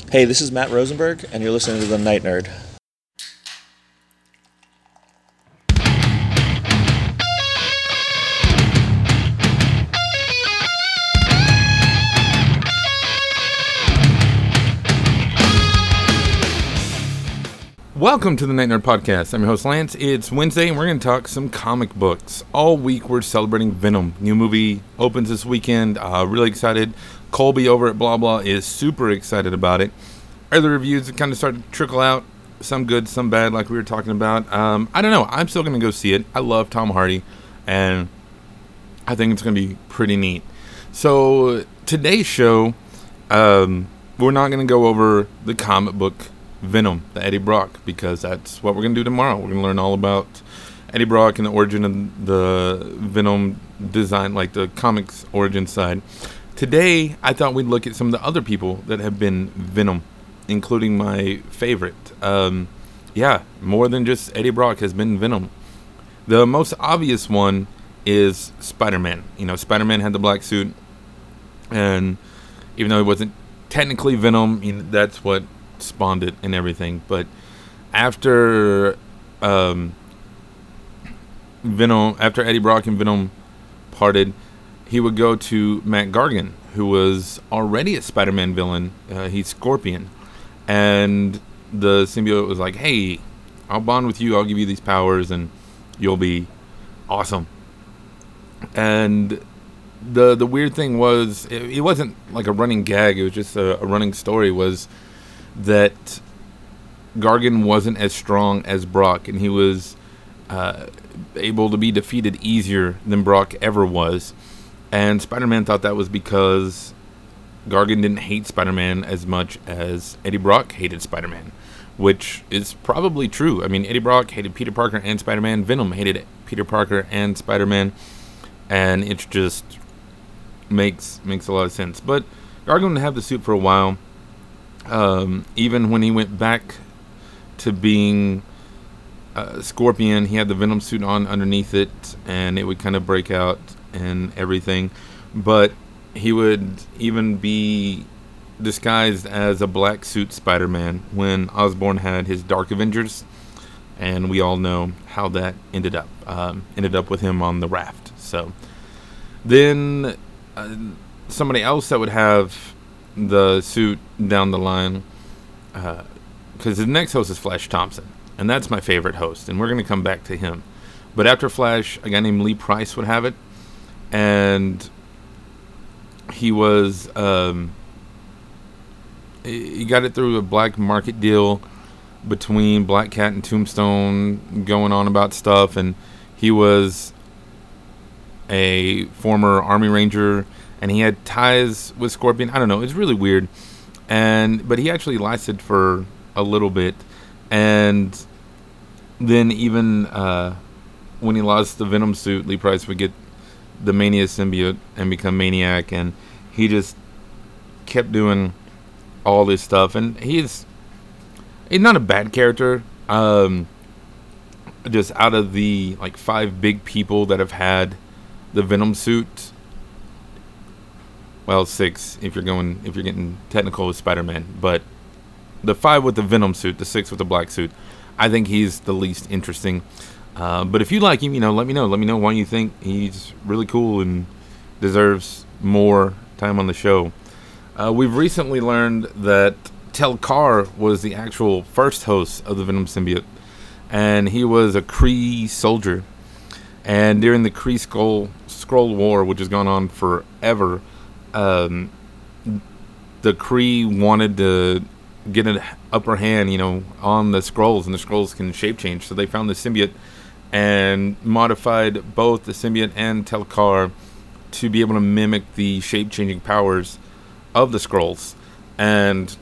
Hey, this is Matt Rosenberg, and you're listening to The Night Nerd. Welcome to the Night Nerd Podcast. I'm your host, Lance. It's Wednesday, and we're going to talk some comic books. All week, we're celebrating Venom. New movie opens this weekend. Really excited. Colby over at Blah Blah is super excited about it. Other reviews have kind of started to trickle out. Some good, some bad, like we were talking about. I don't know. I'm still going to go see it. I love Tom Hardy, and I think it's going to be pretty neat. So, today's show, we're not going to go over the comic book Venom, the Eddie Brock, because that's what we're going to do tomorrow. We're going to learn all about Eddie Brock and the origin of the Venom design, like the comics origin side. Today, I thought we'd look at some of the other people that have been Venom, including my favorite. More than just Eddie Brock has been Venom. The most obvious one is Spider-Man. You know, Spider-Man had the black suit, and even though he wasn't technically Venom, that's what spawned it and everything. But after Eddie Brock and Venom parted, he would go to Matt Gargan, who was already a Spider-Man villain. He's Scorpion, and the symbiote was like, "Hey, I'll bond with you. I'll give you these powers, and you'll be awesome." And the weird thing was, it wasn't like a running gag. It was just a running story. Was that Gargan wasn't as strong as Brock, and he was able to be defeated easier than Brock ever was. And Spider-Man thought that was because Gargan didn't hate Spider-Man as much as Eddie Brock hated Spider-Man, which is probably true. I mean, Eddie Brock hated Peter Parker and Spider-Man. Venom hated Peter Parker and Spider-Man, and it just makes a lot of sense. But Gargan would have the suit for a while. Even when he went back to being Scorpion, he had the Venom suit on underneath it, and it would kind of break out and everything. But he would even be disguised as a black suit Spider-Man when Osborn had his Dark Avengers, and we all know how that ended up. Ended up with him on the raft. So then somebody else that would have the suit down the line, because the next host is Flash Thompson, and that's my favorite host, and we're going to come back to him. But after Flash, a guy named Lee Price would have it, and he was he got it through a black market deal between Black Cat and Tombstone, going on about stuff, and he was a former Army Ranger, and he had ties with Scorpion. I don't know. It's really weird. But he actually lasted for a little bit. And then even when he lost the Venom suit, Lee Price would get the Mania symbiote and become Maniac. And he just kept doing all this stuff. And he's not a bad character. Just out of the 5 big people that have had the Venom suit, well, 6 if you're getting technical with Spider-Man, but the 5 with the Venom suit, the 6 with the black suit, I think he's the least interesting. But if you like him, let me know. Let me know why you think he's really cool and deserves more time on the show. We've recently learned that Tel-Kar was the actual first host of the Venom symbiote, and he was a Kree soldier. And during the Kree Skrull War, which has gone on forever, the Kree wanted to get an upper hand, on the Skrulls, and the Skrulls can shape change. So they found the symbiote and modified both the symbiote and Tel-Kar to be able to mimic the shape changing powers of the Skrulls. And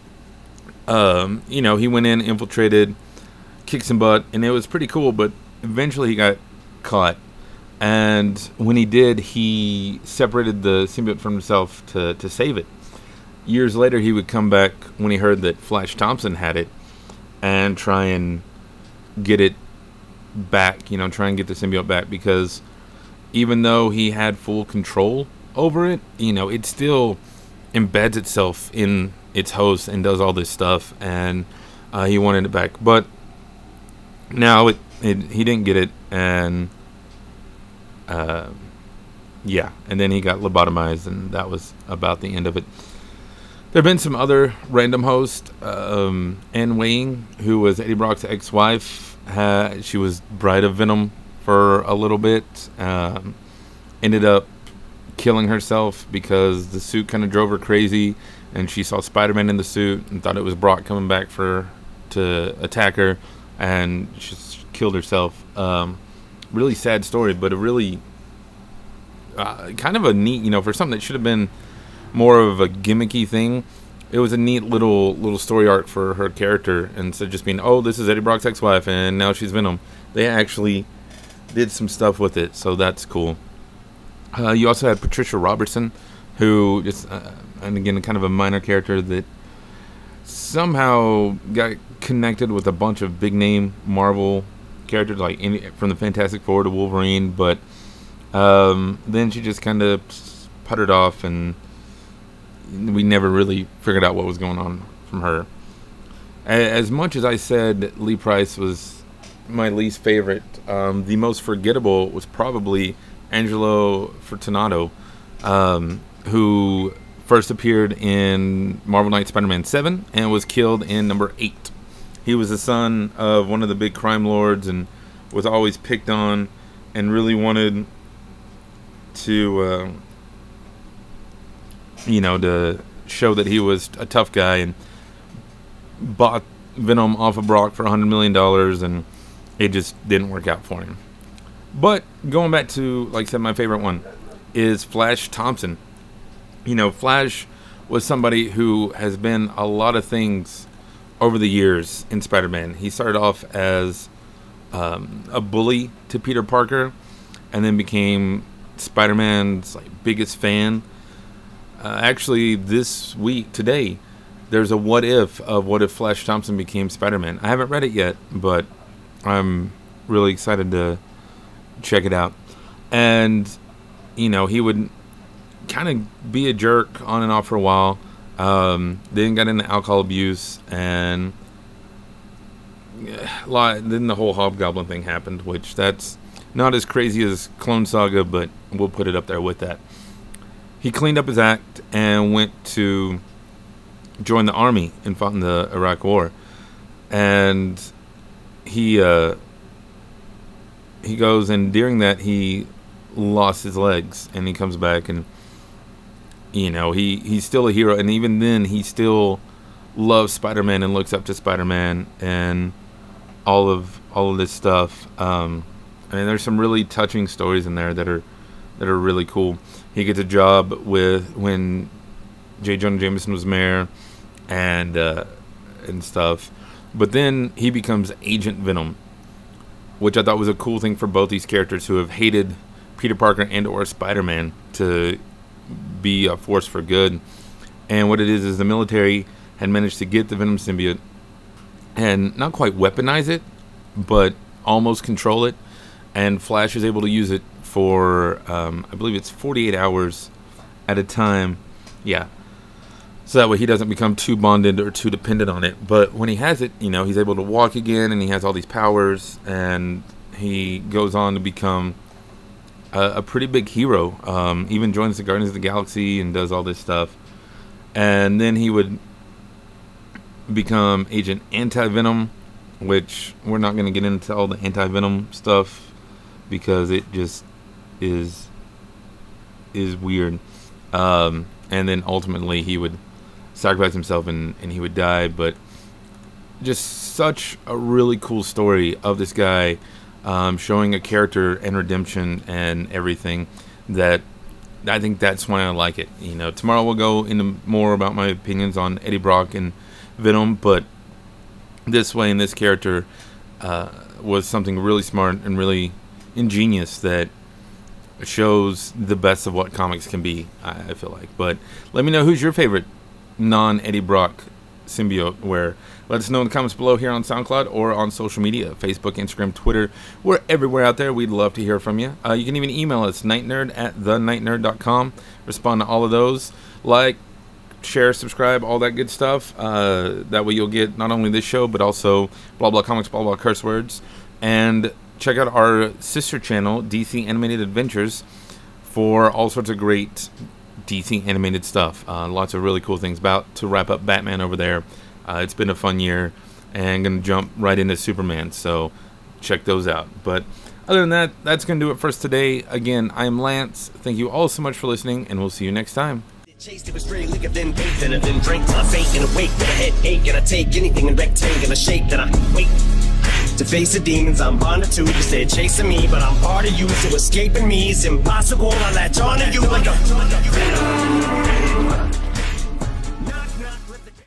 he went in, infiltrated, kicked some butt, and it was pretty cool. But eventually he got caught. And when he did, he separated the symbiote from himself to save it. Years later, he would come back when he heard that Flash Thompson had it and try and get it back, try and get the symbiote back, because even though he had full control over it, it still embeds itself in its host and does all this stuff, and he wanted it back. But now he didn't get it, and yeah, and then he got lobotomized, and that was about the end of it. There have been some other random hosts. Anne Waying, who was Eddie Brock's ex-wife, she was Bride of Venom for a little bit. Ended up killing herself because the suit kind of drove her crazy, and she saw Spider-Man in the suit and thought it was Brock coming back to attack her, and she just killed herself. Really sad story, but a really kind of a neat, for something that should have been more of a gimmicky thing. It was a neat little story arc for her character, instead of just being, oh, this is Eddie Brock's ex-wife and now she's Venom. They actually did some stuff with it, so that's cool. You also had Patricia Robertson, who just, and again, kind of a minor character that somehow got connected with a bunch of big name Marvel characters, like from the Fantastic Four to Wolverine, but then she just kind of puttered off, and we never really figured out what was going on from her. As much as I said Lee Price was my least favorite, the most forgettable was probably Angelo Fortunato, who first appeared in Marvel Knights Spider-Man 7 and was killed in number 8. He was the son of one of the big crime lords and was always picked on, and really wanted to to show that he was a tough guy, and bought Venom off of Brock for $100 million, and it just didn't work out for him. But going back to, like I said, my favorite one is Flash Thompson. Flash was somebody who has been a lot of things over the years in Spider-Man. He started off as a bully to Peter Parker, and then became Spider-Man's biggest fan. Actually, this week, today, there's a what if Flash Thompson became Spider-Man. I haven't read it yet, but I'm really excited to check it out. And, he would kind of be a jerk on and off for a while. Then got into alcohol abuse, and then the whole Hobgoblin thing happened, which that's not as crazy as Clone Saga, but we'll put it up there with that. He cleaned up his act and went to join the army and fought in the Iraq War. And he goes, and during that he lost his legs, and he comes back, and he's still a hero, and even then he still loves Spider-Man and looks up to Spider-Man and all of this stuff. There's some really touching stories in there that are really cool. He gets a job when J. Jonah Jameson was mayor, and stuff. But then he becomes Agent Venom, which I thought was a cool thing for both these characters who have hated Peter Parker and or Spider-Man to be a force for good. And what it is the military had managed to get the Venom symbiote and not quite weaponize it, but almost control it. And Flash is able to use it for, I believe it's 48 hours at a time. Yeah. So that way he doesn't become too bonded or too dependent on it. But when he has it, he's able to walk again, and he has all these powers, and he goes on to become a pretty big hero. Even joins the Guardians of the Galaxy and does all this stuff. And then he would become Agent Anti-Venom, which we're not going to get into all the Anti-Venom stuff because it just is weird. And then ultimately he would sacrifice himself and he would die. But just such a really cool story of this guy, showing a character and redemption and everything, that I think that's why I like it. Tomorrow we'll go into more about my opinions on Eddie Brock and Venom, but this way and this character was something really smart and really ingenious that shows the best of what comics can be, I feel like. But let me know who's your favorite non-Eddie Brock symbiote wearer. Let us know in the comments below here on SoundCloud or on social media, Facebook, Instagram, Twitter. We're everywhere out there. We'd love to hear from you. You can even email us, nightnerd@thenightnerd.com. Respond to all of those. Like, share, subscribe, all that good stuff. That way you'll get not only this show, but also Blah Blah Comics, Blah Blah Curse Words. And check out our sister channel, DC Animated Adventures, for all sorts of great DC animated stuff. Lots of really cool things. About to wrap up Batman over there. It's been a fun year, and going to jump right into Superman, so check those out. But other than that, that's going to do it for us today. Again, I'm Lance. Thank you all so much for listening, and we'll see you next time. Chased it with straight liquor, then baked in it, then drank till I faint and awake with a headache, and I take anything in rectangular shape, then I wait to face the demons I'm bonded to. You said chasing me, but I'm part of you, so escaping me is impossible. I latch on to you like a